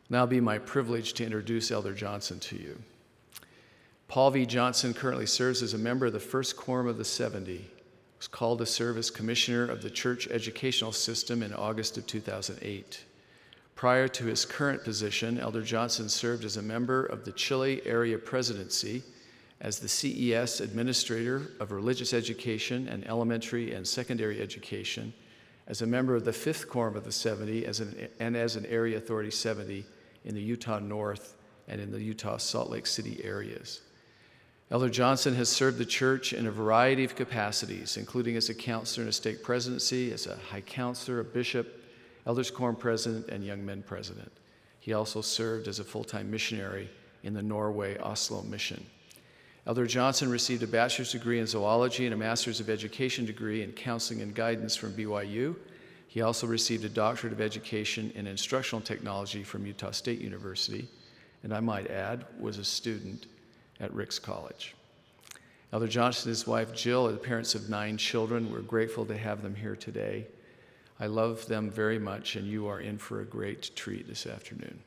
Now it'll be my privilege to introduce Elder Johnson to you. Paul V. Johnson currently serves as a member of the First Quorum of the 70. He was called to serve as Commissioner of the Church Educational System in August of 2008. Prior to his current position, Elder Johnson served as a member of the Chile Area Presidency, as the CES Administrator of Religious Education and Elementary and Secondary Education, as a member of the Fifth Quorum of the 70, and as an Area Authority 70 in the Utah North and in the Utah Salt Lake City areas. Elder Johnson has served the church in a variety of capacities, including as a counselor in a stake presidency, as a high counselor, a bishop, elders quorum president, and young men president. He also served as a full-time missionary in the Norway Oslo mission. Elder Johnson received a bachelor's degree in zoology and a master's of education degree in counseling and guidance from BYU. He also received a doctorate of education in instructional technology from Utah State University, and I might add, was a student at Ricks College. Elder Johnson and his wife Jill are the parents of 9 children. We're grateful to have them here today. I love them very much, and you are in for a great treat this afternoon.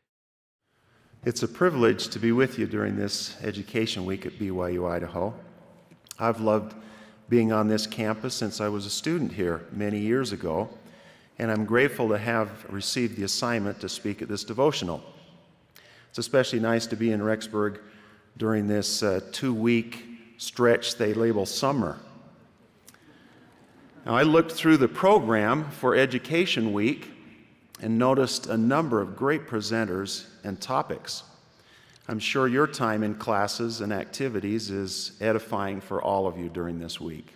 It's a privilege to be with you during this education week at BYU Idaho. I've loved being on this campus since I was a student here many years ago, and I'm grateful to have received the assignment to speak at this devotional. It's especially nice to be in Rexburg during this 2-week stretch they label summer. Now, I looked through the program for Education Week and noticed a number of great presenters and topics. I'm sure your time in classes and activities is edifying for all of you during this week.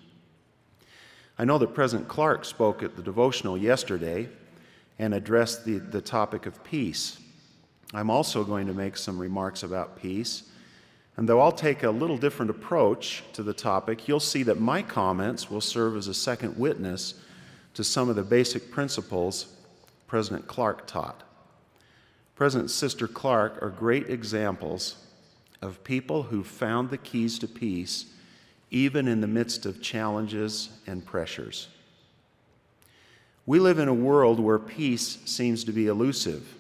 I know that President Clark spoke at the devotional yesterday and addressed the topic of peace. I'm also going to make some remarks about peace. And though I'll take a little different approach to the topic, you'll see that my comments will serve as a second witness to some of the basic principles President Clark taught. President and Sister Clark are great examples of people who found the keys to peace even in the midst of challenges and pressures. We live in a world where peace seems to be elusive.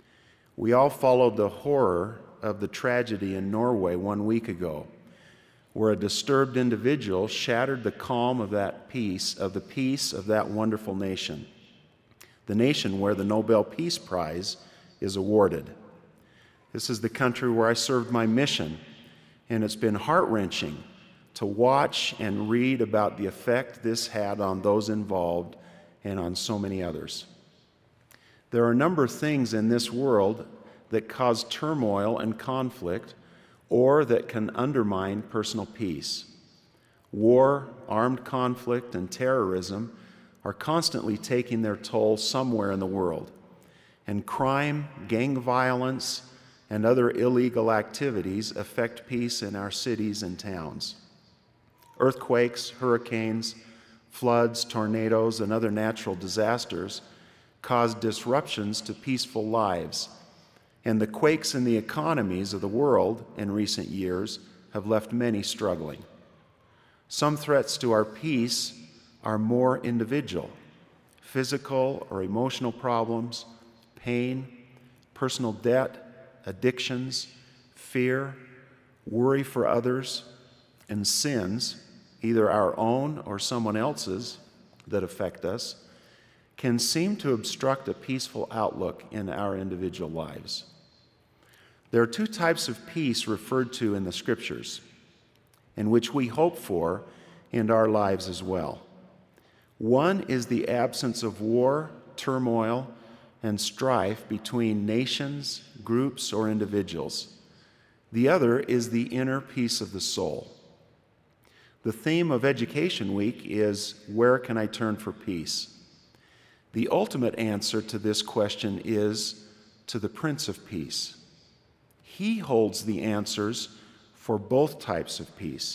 We all followed the horror of the tragedy in Norway 1 week ago, where a disturbed individual shattered the calm of the peace of that wonderful nation, the nation where the Nobel Peace Prize is awarded. This is the country where I served my mission, and it's been heart-wrenching to watch and read about the effect this had on those involved and on so many others. There are a number of things in this world that cause turmoil and conflict, or that can undermine personal peace. War, armed conflict, and terrorism are constantly taking their toll somewhere in the world. And crime, gang violence, and other illegal activities affect peace in our cities and towns. Earthquakes, hurricanes, floods, tornadoes, and other natural disasters cause disruptions to peaceful lives. And the quakes in the economies of the world in recent years have left many struggling. Some threats to our peace are more individual: physical or emotional problems, pain, personal debt, addictions, fear, worry for others, and sins, either our own or someone else's, that affect us, can seem to obstruct a peaceful outlook in our individual lives. There are 2 types of peace referred to in the Scriptures, and which we hope for in our lives as well. One is the absence of war, turmoil, and strife between nations, groups, or individuals. The other is the inner peace of the soul. The theme of Education Week is, where can I turn for peace? The ultimate answer to this question is to the Prince of Peace. He holds the answers for both types of peace.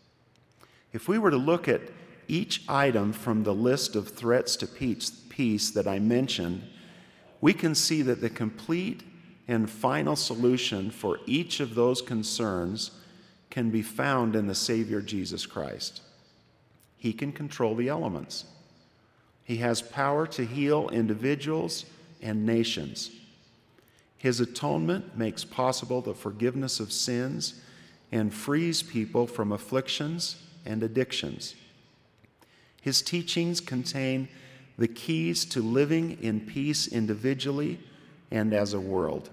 If we were to look at each item from the list of threats to peace that I mentioned, we can see that the complete and final solution for each of those concerns can be found in the Savior Jesus Christ. He can control the elements. He has power to heal individuals and nations. His atonement makes possible the forgiveness of sins and frees people from afflictions and addictions. His teachings contain the keys to living in peace individually and as a world.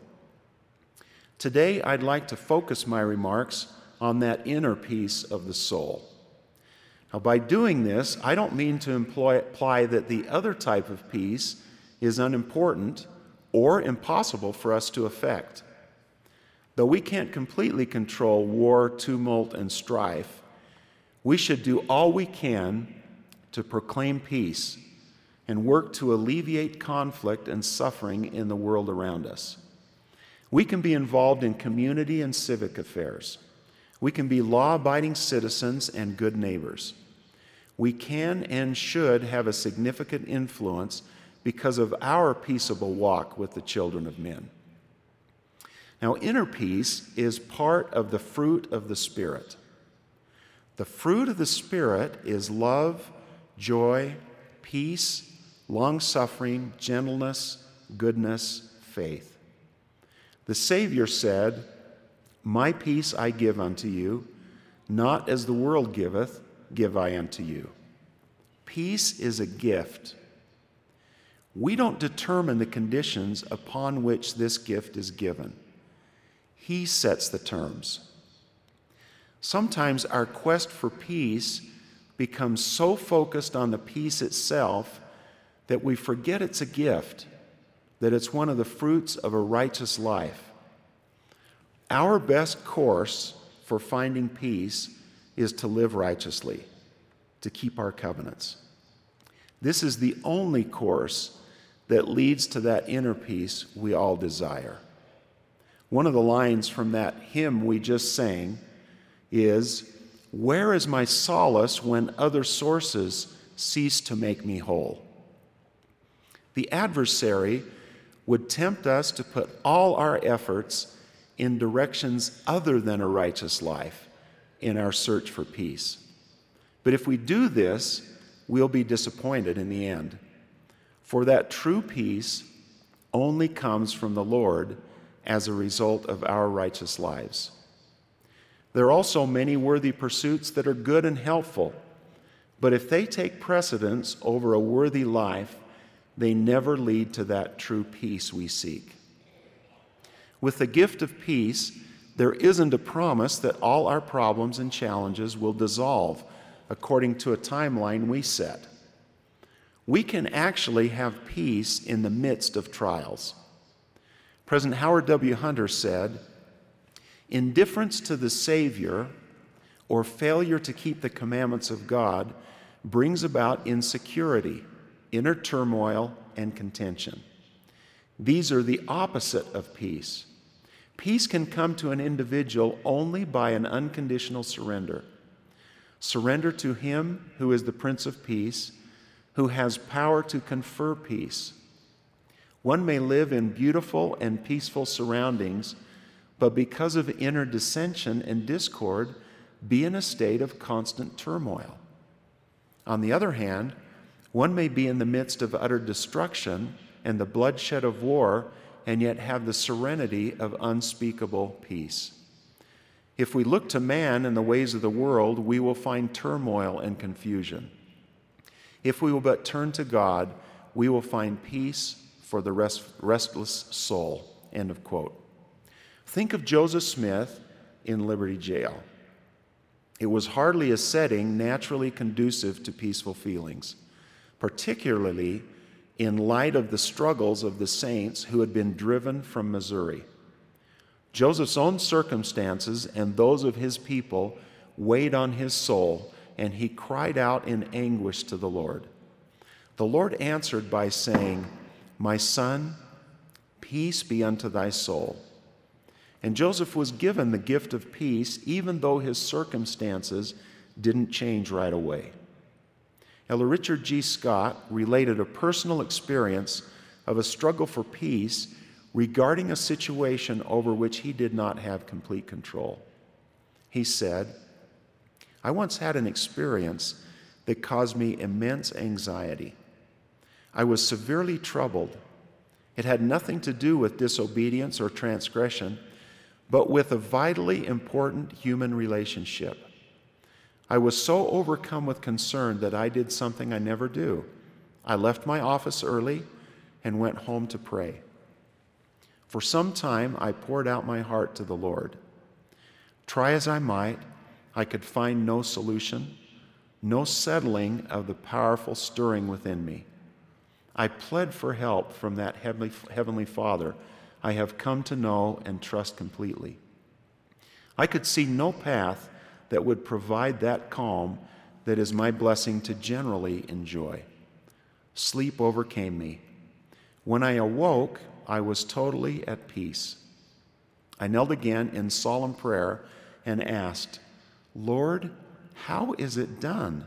Today, I'd like to focus my remarks on that inner peace of the soul. Now, by doing this, I don't mean to imply that the other type of peace is unimportant or impossible for us to affect. Though we can't completely control war, tumult, and strife, we should do all we can to proclaim peace and work to alleviate conflict and suffering in the world around us. We can be involved in community and civic affairs. We can be law-abiding citizens and good neighbors. We can and should have a significant influence because of our peaceable walk with the children of men. Now, inner peace is part of the fruit of the Spirit. The fruit of the Spirit is love, joy, peace, long-suffering, gentleness, goodness, faith. The Savior said, "My peace I give unto you, not as the world giveth, give I unto you." Peace is a gift. We don't determine the conditions upon which this gift is given. He sets the terms. Sometimes our quest for peace becomes so focused on the peace itself that we forget it's a gift, that it's one of the fruits of a righteous life. Our best course for finding peace is to live righteously, to keep our covenants. This is the only course that leads to that inner peace we all desire. One of the lines from that hymn we just sang is, "Where is my solace when other sources cease to make me whole?" The adversary would tempt us to put all our efforts in directions other than a righteous life in our search for peace. But if we do this, we'll be disappointed in the end. For that true peace only comes from the Lord as a result of our righteous lives. There are also many worthy pursuits that are good and helpful, but if they take precedence over a worthy life, they never lead to that true peace we seek. With the gift of peace, there isn't a promise that all our problems and challenges will dissolve according to a timeline we set. We can actually have peace in the midst of trials. President Howard W. Hunter said, "Indifference to the Savior or failure to keep the commandments of God brings about insecurity, inner turmoil, and contention. These are the opposite of peace. Peace can come to an individual only by an unconditional surrender. Surrender to Him who is the Prince of Peace, who has power to confer peace. One may live in beautiful and peaceful surroundings, but because of inner dissension and discord, be in a state of constant turmoil. On the other hand, one may be in the midst of utter destruction and the bloodshed of war, and yet have the serenity of unspeakable peace. If we look to man and the ways of the world, we will find turmoil and confusion. If we will but turn to God, we will find peace for the restless soul." End of quote. Think of Joseph Smith in Liberty Jail. It was hardly a setting naturally conducive to peaceful feelings, particularly in light of the struggles of the saints who had been driven from Missouri. Joseph's own circumstances and those of his people weighed on his soul, and he cried out in anguish to the Lord. The Lord answered by saying, "My son, peace be unto thy soul." And Joseph was given the gift of peace even though his circumstances didn't change right away. Elder Richard G. Scott related a personal experience of a struggle for peace regarding a situation over which he did not have complete control. He said, "I once had an experience that caused me immense anxiety. I was severely troubled, It had nothing to do with disobedience or transgression, but with a vitally important human relationship. I was so overcome with concern that I did something I never do. I left my office early and went home to pray. For some time, I poured out my heart to the Lord. Try as I might, I could find no solution, no settling of the powerful stirring within me. I pled for help from that Heavenly Father I have come to know and trust completely. I could see no path that would provide that calm that is my blessing to generally enjoy. Sleep overcame me. When I awoke, I was totally at peace. I knelt again in solemn prayer and asked, Lord, how is it done?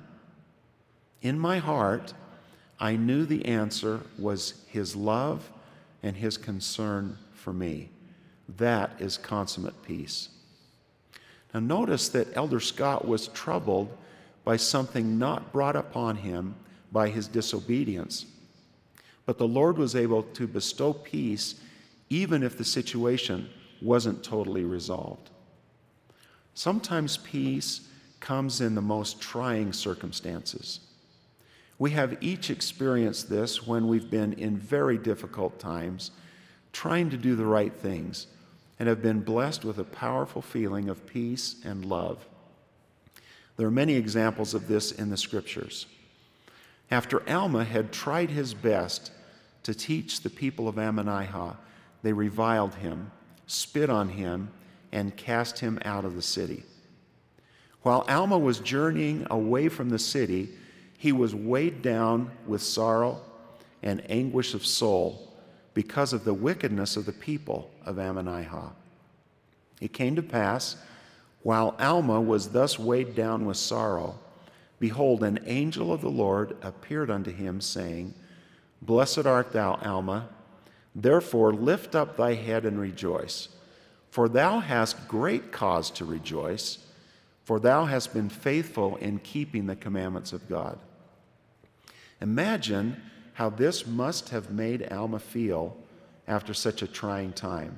In my heart, I knew the answer was His love and His concern for me. That is consummate peace. Now notice that Elder Scott was troubled by something not brought upon him by his disobedience, but the Lord was able to bestow peace even if the situation wasn't totally resolved. Sometimes peace comes in the most trying circumstances. We have each experienced this when we've been in very difficult times, trying to do the right things, and have been blessed with a powerful feeling of peace and love. There are many examples of this in the Scriptures. After Alma had tried his best to teach the people of Ammonihah, they reviled him, spit on him, and cast him out of the city. While Alma was journeying away from the city, he was weighed down with sorrow and anguish of soul because of the wickedness of the people of Ammonihah. It came to pass, while Alma was thus weighed down with sorrow, behold, an angel of the Lord appeared unto him, saying, Blessed art thou, Alma, therefore lift up thy head and rejoice, for thou hast great cause to rejoice, for thou hast been faithful in keeping the commandments of God. Imagine how this must have made Alma feel after such a trying time.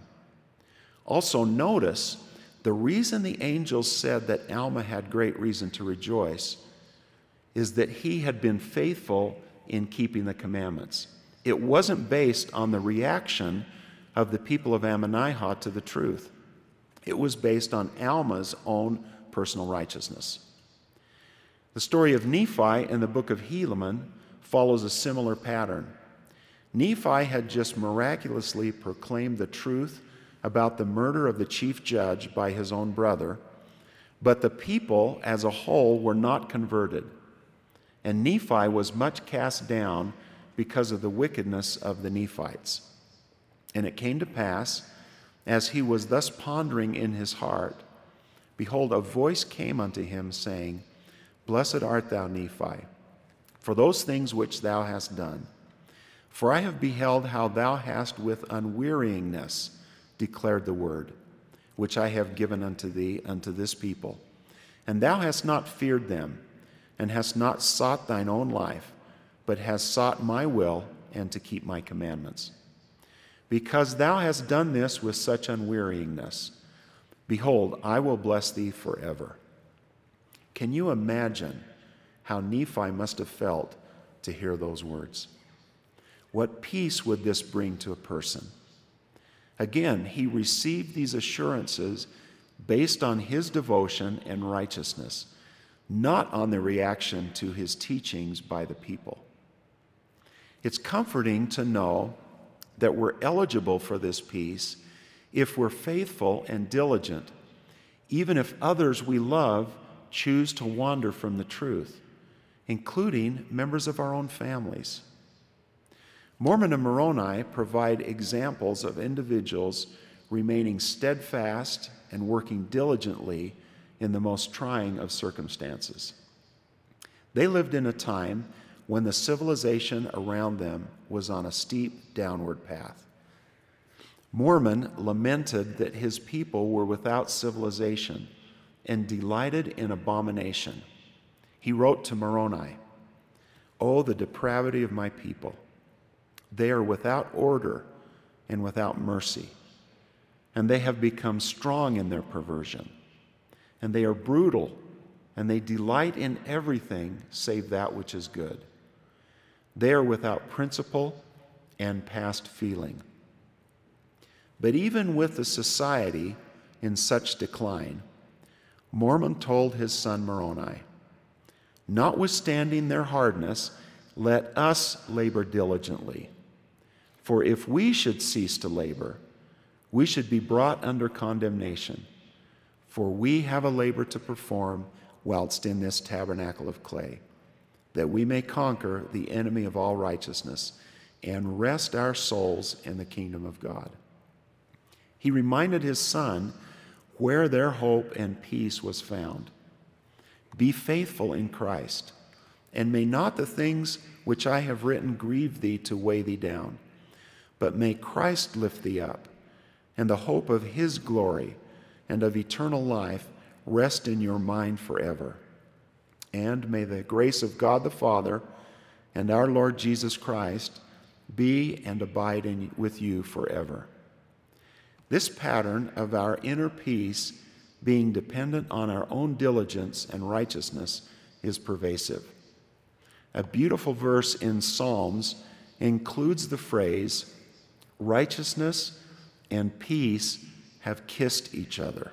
Also notice the reason the angels said that Alma had great reason to rejoice is that he had been faithful in keeping the commandments. It wasn't based on the reaction of the people of Ammonihah to the truth. It was based on Alma's own personal righteousness. The story of Nephi in the book of Helaman follows a similar pattern. Nephi had just miraculously proclaimed the truth about the murder of the chief judge by his own brother, but the people as a whole were not converted, and Nephi was much cast down because of the wickedness of the Nephites. And it came to pass, as he was thus pondering in his heart, behold, a voice came unto him, saying, Blessed art thou, Nephi, for those things which thou hast done. For I have beheld how thou hast with unwearyingness declared the word, which I have given unto thee, unto this people. And thou hast not feared them, and hast not sought thine own life, but hast sought my will and to keep my commandments. Because thou hast done this with such unwearyingness, behold, I will bless thee forever. Can you imagine how Nephi must have felt to hear those words? What peace would this bring to a person? Again, he received these assurances based on his devotion and righteousness, not on the reaction to his teachings by the people. It's comforting to know that we're eligible for this peace if we're faithful and diligent, even if others we love choose to wander from the truth, including members of our own families. Mormon and Moroni provide examples of individuals remaining steadfast and working diligently in the most trying of circumstances. They lived in a time when the civilization around them was on a steep downward path. Mormon lamented that his people were without civilization and delighted in abomination. He wrote to Moroni, "Oh, the depravity of my people! They are without order, and without mercy. And they have become strong in their perversion. And they are brutal, and they delight in everything save that which is good. They are without principle and past feeling. But even with the society in such decline, Mormon told his son Moroni, "Notwithstanding their hardness, let us labor diligently. For if we should cease to labor, we should be brought under condemnation. For we have a labor to perform whilst in this tabernacle of clay, that we may conquer the enemy of all righteousness and rest our souls in the kingdom of God." He reminded his son where their hope and peace was found. "Be faithful in Christ, and may not the things which I have written grieve thee to weigh thee down, but may Christ lift thee up, and the hope of his glory and of eternal life rest in your mind forever. And may the grace of God the Father and our Lord Jesus Christ be and abide with you forever." This pattern of our inner peace being dependent on our own diligence and righteousness is pervasive. A beautiful verse in Psalms includes the phrase, "Righteousness and peace have kissed each other."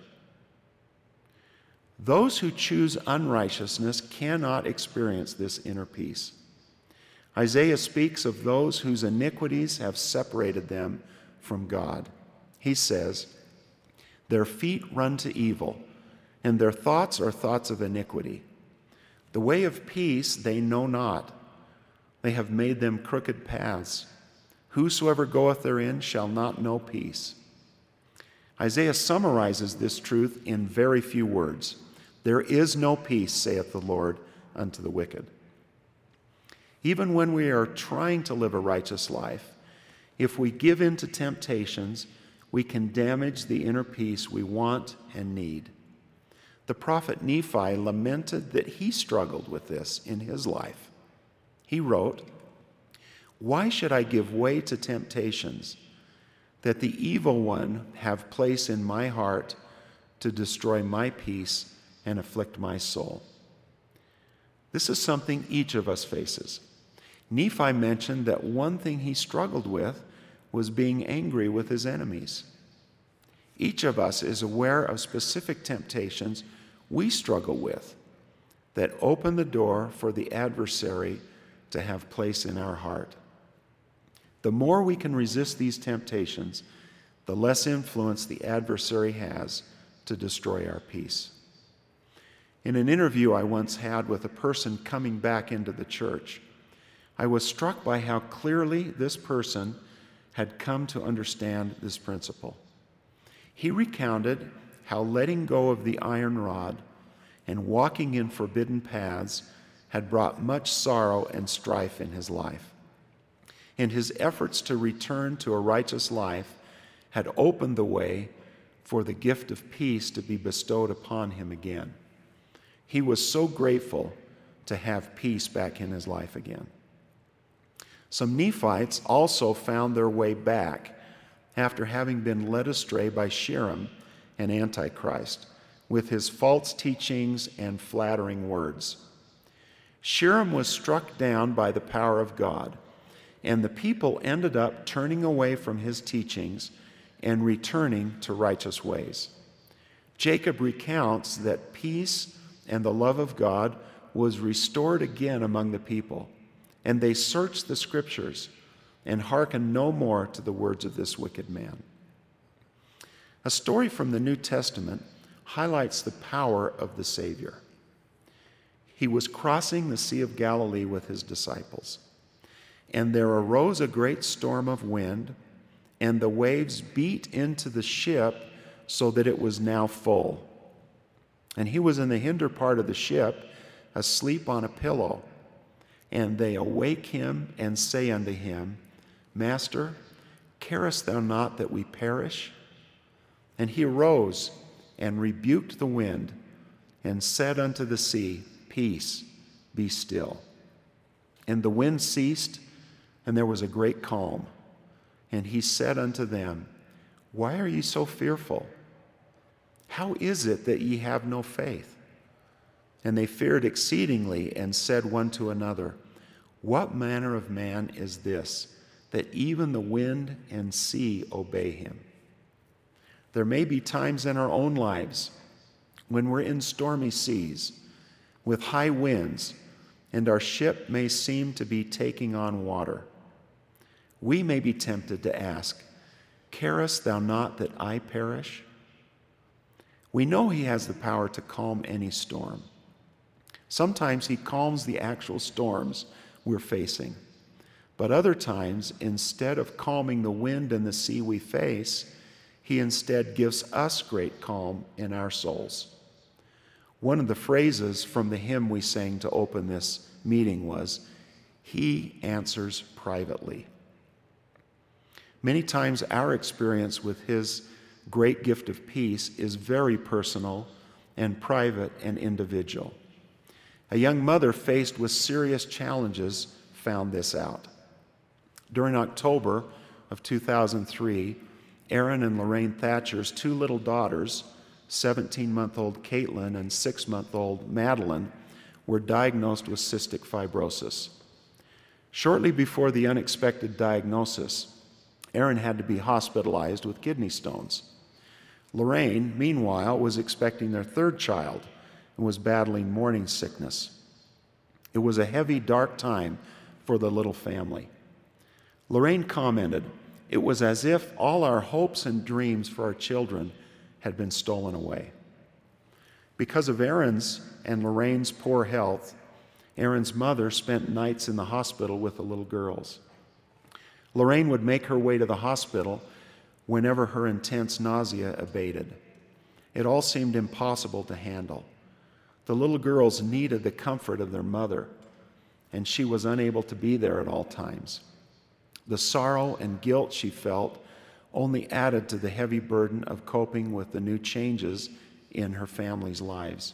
Those who choose unrighteousness cannot experience this inner peace. Isaiah speaks of those whose iniquities have separated them from God. He says, "Their feet run to evil, and their thoughts are thoughts of iniquity. The way of peace they know not. They have made them crooked paths. Whosoever goeth therein shall not know peace." Isaiah summarizes this truth in very few words. "There is no peace, saith the Lord, unto the wicked." Even when we are trying to live a righteous life, if we give in to temptations, we can damage the inner peace we want and need. The prophet Nephi lamented that he struggled with this in his life. He wrote, "Why should I give way to temptations, that the evil one have place in my heart to destroy my peace and afflict my soul?" This is something each of us faces. Nephi mentioned that one thing he struggled with was being angry with his enemies. Each of us is aware of specific temptations we struggle with that open the door for the adversary to have place in our heart. The more we can resist these temptations, the less influence the adversary has to destroy our peace. In an interview I once had with a person coming back into the church, I was struck by how clearly this person had come to understand this principle. He recounted how letting go of the iron rod and walking in forbidden paths had brought much sorrow and strife in his life. And his efforts to return to a righteous life had opened the way for the gift of peace to be bestowed upon him again. He was so grateful to have peace back in his life again. Some Nephites also found their way back after having been led astray by Sherem, an Antichrist, with his false teachings and flattering words. Sherem was struck down by the power of God, and the people ended up turning away from his teachings and returning to righteous ways. Jacob recounts that peace and the love of God was restored again among the people, and they searched the scriptures and hearkened no more to the words of this wicked man. A story from the New Testament highlights the power of the Savior. He was crossing the Sea of Galilee with his disciples, and there arose a great storm of wind, and the waves beat into the ship so that it was now full. And he was in the hinder part of the ship, asleep on a pillow. And they awake him and say unto him, Master, carest thou not that we perish? And he arose and rebuked the wind and said unto the sea, Peace, be still. And the wind ceased, and there was a great calm. And he said unto them, Why are ye so fearful? How is it that ye have no faith? And they feared exceedingly, and said one to another, What manner of man is this, that even the wind and sea obey him? There may be times in our own lives when we're in stormy seas with high winds, and our ship may seem to be taking on water. We may be tempted to ask, Carest thou not that I perish? We know he has the power to calm any storm. Sometimes he calms the actual storms we're facing. But other times, instead of calming the wind and the sea we face, he instead gives us great calm in our souls. One of the phrases from the hymn we sang to open this meeting was, He answers privately. Many times our experience with his great gift of peace is very personal and private and individual. A young mother faced with serious challenges found this out. During October of 2003, Aaron and Lorraine Thatcher's two little daughters, 17-month-old Caitlin and 6-month-old Madeline, were diagnosed with cystic fibrosis. Shortly before the unexpected diagnosis, Aaron had to be hospitalized with kidney stones. Lorraine, meanwhile, was expecting their third child and was battling morning sickness. It was a heavy, dark time for the little family. Lorraine commented, It was as if all our hopes and dreams for our children had been stolen away. Because of Aaron's and Lorraine's poor health, Aaron's mother spent nights in the hospital with the little girls. Lorraine would make her way to the hospital whenever her intense nausea abated. It all seemed impossible to handle. The little girls needed the comfort of their mother, and she was unable to be there at all times. The sorrow and guilt she felt only added to the heavy burden of coping with the new changes in her family's lives.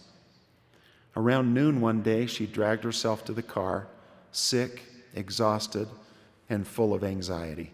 Around noon one day, she dragged herself to the car, sick, exhausted, and full of anxiety.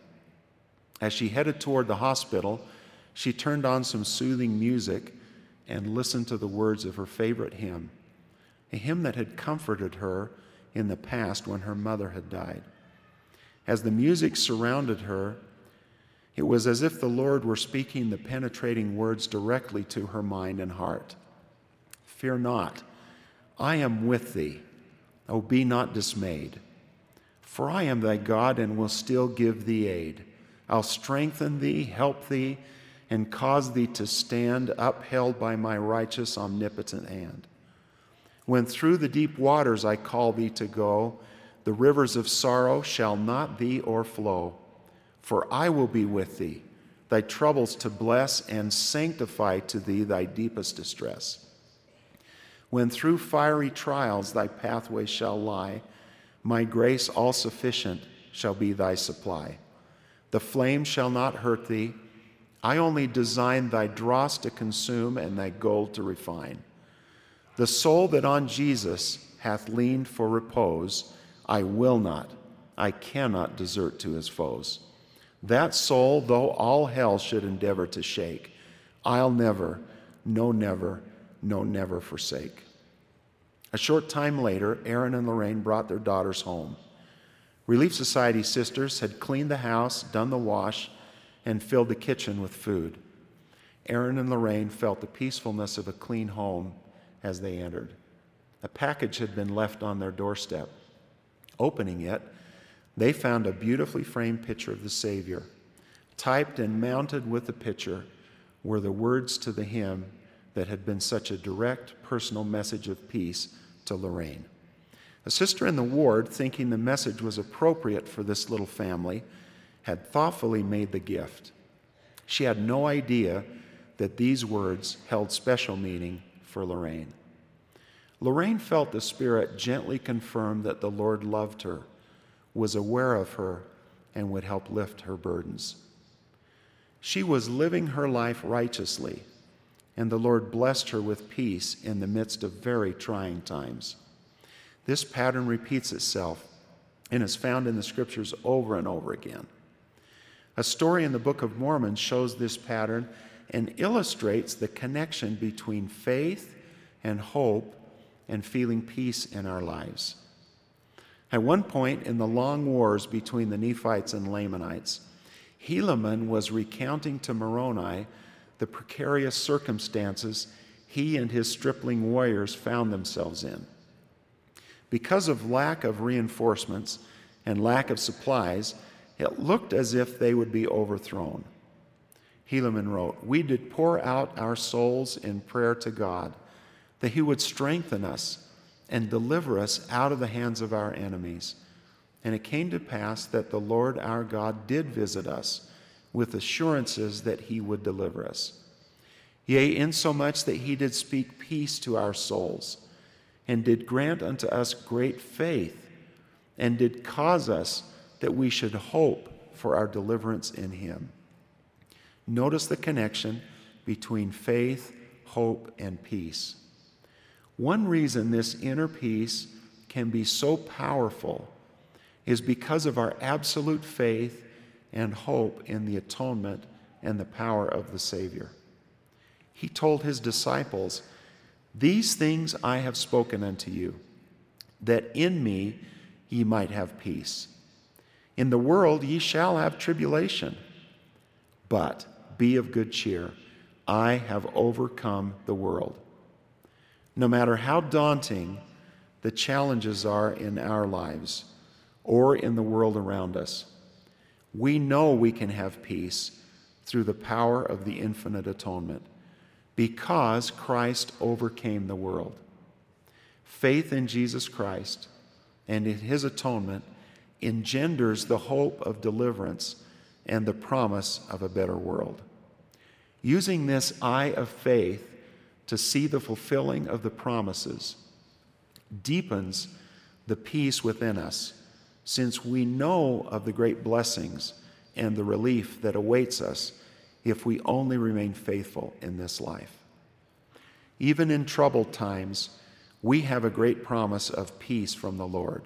As she headed toward the hospital, she turned on some soothing music and listened to the words of her favorite hymn, a hymn that had comforted her in the past when her mother had died. As the music surrounded her, it was as if the Lord were speaking the penetrating words directly to her mind and heart. Fear not, I am with thee. O be not dismayed. For I am thy God and will still give thee aid. I'll strengthen thee, help thee, and cause thee to stand upheld by my righteous, omnipotent hand. When through the deep waters I call thee to go, the rivers of sorrow shall not thee o'erflow. For I will be with thee, thy troubles to bless and sanctify to thee thy deepest distress. When through fiery trials thy pathway shall lie, my grace all sufficient shall be thy supply. The flame shall not hurt thee. I only design thy dross to consume and thy gold to refine. The soul that on Jesus hath leaned for repose, I will not, I cannot desert to his foes. That soul, though all hell should endeavor to shake, I'll never, no never forsake. A short time later, Aaron and Lorraine brought their daughters home. Relief Society sisters had cleaned the house, done the wash, and filled the kitchen with food. Aaron and Lorraine felt the peacefulness of a clean home as they entered. A package had been left on their doorstep. Opening it, they found a beautifully framed picture of the Savior. Typed and mounted with the picture were the words to the hymn that had been such a direct, personal message of peace to Lorraine. A sister in the ward, thinking the message was appropriate for this little family, had thoughtfully made the gift. She had no idea that these words held special meaning for Lorraine. Lorraine felt the Spirit gently confirm that the Lord loved her, was aware of her, and would help lift her burdens. She was living her life righteously, and the Lord blessed her with peace in the midst of very trying times. This pattern repeats itself and is found in the Scriptures over and over again. A story in the Book of Mormon shows this pattern and illustrates the connection between faith and hope and feeling peace in our lives. At one point in the long wars between the Nephites and Lamanites, Helaman was recounting to Moroni the precarious circumstances he and his stripling warriors found themselves in. Because of lack of reinforcements and lack of supplies, it looked as if they would be overthrown. Helaman wrote, "We did pour out our souls in prayer to God, that he would strengthen us and deliver us out of the hands of our enemies. And it came to pass that the Lord our God did visit us with assurances that he would deliver us. Yea, insomuch that he did speak peace to our souls, and did grant unto us great faith, and did cause us that we should hope for our deliverance in him." Notice the connection between faith, hope, and peace. One reason this inner peace can be so powerful is because of our absolute faith and hope in the atonement and the power of the Savior. He told his disciples, "These things I have spoken unto you, that in me ye might have peace. In the world ye shall have tribulation, but be of good cheer. I have overcome the world." No matter how daunting the challenges are in our lives or in the world around us, we know we can have peace through the power of the infinite atonement because Christ overcame the world. Faith in Jesus Christ and in his atonement engenders the hope of deliverance and the promise of a better world. Using this eye of faith to see the fulfilling of the promises deepens the peace within us, since we know of the great blessings and the relief that awaits us if we only remain faithful in this life. Even in troubled times, we have a great promise of peace from the Lord.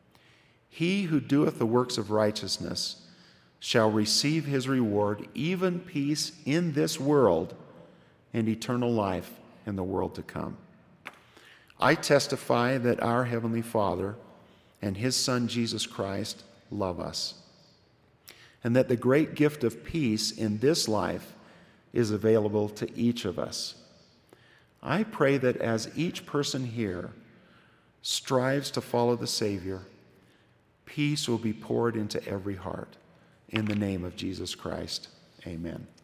"He who doeth the works of righteousness shall receive his reward, even peace in this world and eternal life in the world to come." I testify that our Heavenly Father and his Son Jesus Christ love us, and that the great gift of peace in this life is available to each of us. I pray that as each person here strives to follow the Savior, peace will be poured into every heart. In the name of Jesus Christ, amen.